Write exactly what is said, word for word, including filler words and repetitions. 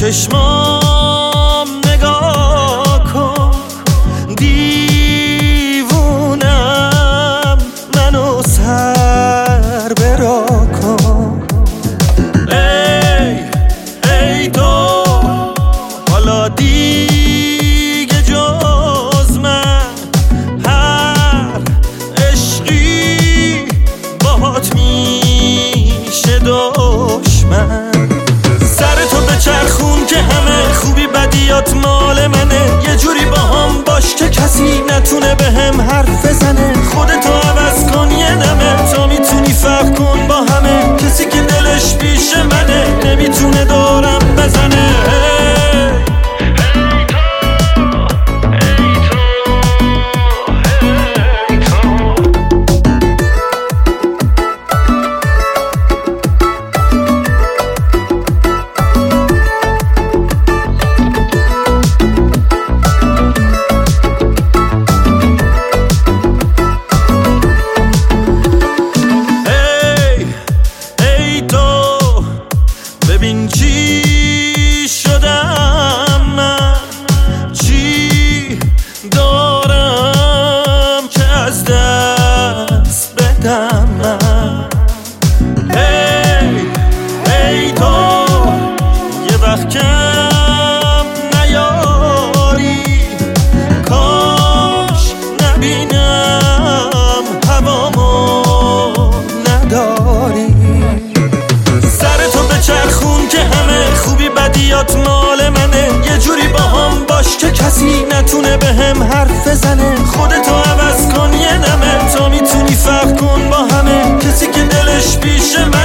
چشمام نگاه کن، دیوونم منو سر برا کن. ای ای تو حالا دیگه جز من هر عشقی باهات میشه دشمن. سرتو بچرخون که همه خوبی بدیات مال منه، یه جوری با هم باش که کسی نتونه به هم حرف بزنه. خودتو عوض کن یه نمه تا میتونی فرق کن با همه، کسی که دلش پیش منه نمیتونه دارم بزنه. ببین چی شدم من، چی دارم که از دست بدم من. ای ای تو یه وقت کم نیاری، کاش نبینم هوامو نداری. چرخون که همه خوبی بدیات مال منه، یه جوری با هم باش که کسی نتونه به هم حرف بزنه. خودتو عوض کن یه نمه تا میتونی فرق کن با همه، کسی که دلش پیش من